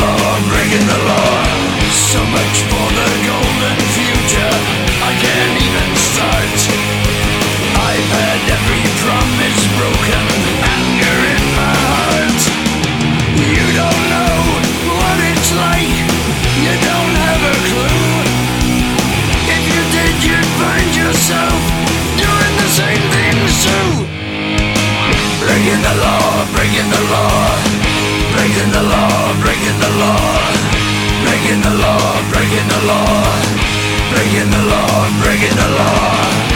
breaking the law. So much for the golden future, I can't even start. I've had every promise broken, anger in my heart. You don't know what it's like, you don't have a clue. If you did, you'd find yourself doing the same things too. Breaking the law, breaking the law, breaking the law, breaking the law, breaking the law, breaking the law, breaking the law, breaking the law.